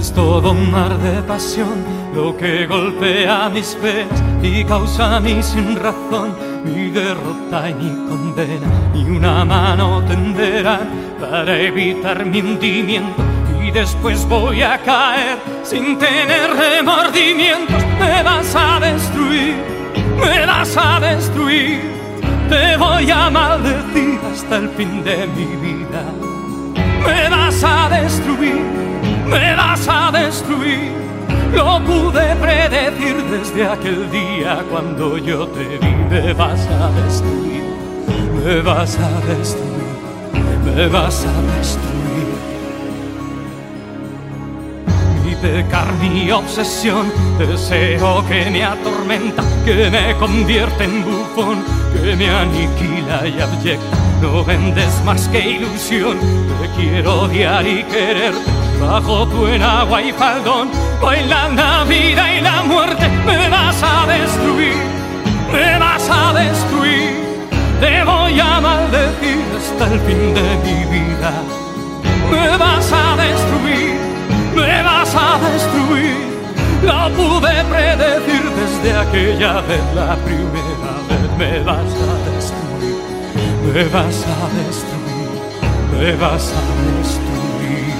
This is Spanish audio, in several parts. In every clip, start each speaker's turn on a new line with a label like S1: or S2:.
S1: Es todo un mar de pasión lo que golpea mis pies y causa mi sin razón, mi derrota y mi condena. Ni una mano tenderán para evitar mi hundimiento, y después voy a caer sin tener remordimientos. Me vas a destruir, me vas a destruir, te voy a maldecir hasta el fin de mi vida. Me vas a destruir, me vas a destruir, lo pude predecir desde aquel día cuando yo te vi. Me vas a destruir, me vas a destruir, me vas a destruir. Mi pecar, mi obsesión, deseo que me atormenta, que me convierte en bufón, que me aniquila y abyecta. No vendes más que ilusión, te quiero odiar y quererte. Bajo tu enagua y faldón bailan la vida y la muerte. Me vas a destruir, me vas a destruir, te voy a maldecir hasta el fin de mi vida. Me vas a destruir, me vas a destruir, lo pude predecir desde aquella vez, la primera vez. Me vas a destruir, me vas a destruir, me vas a destruir.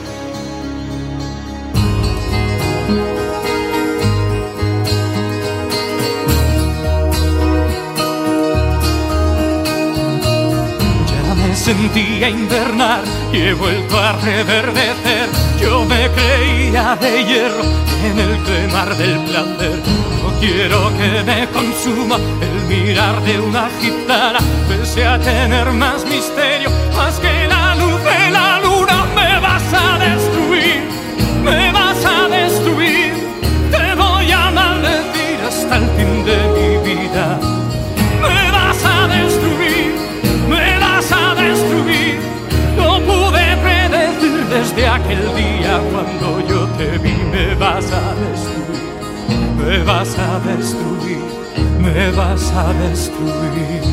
S1: Ya me sentía invernar y he vuelto a reverdecer. Yo me creía de hierro en el quemar del placer. No quiero que me consuma el mirar de una gitana, pese a tener más misterio, más que la luz de la luna. Me vas a destruir, me vas a destruir, te voy a maldecir hasta el fin de mi vida. Me vas a destruir, me vas a destruir, lo pude predecir desde aquel día cuando yo te vi. Me vas a destruir, me vas a destruir, me vas a destruir.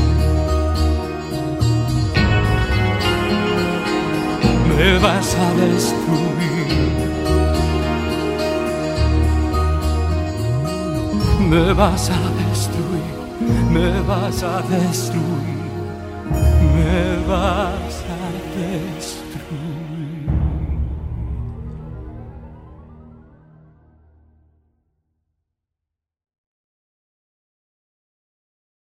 S1: Me vas a destruir, me vas a destruir, me vas a destruir, me vas a destruir.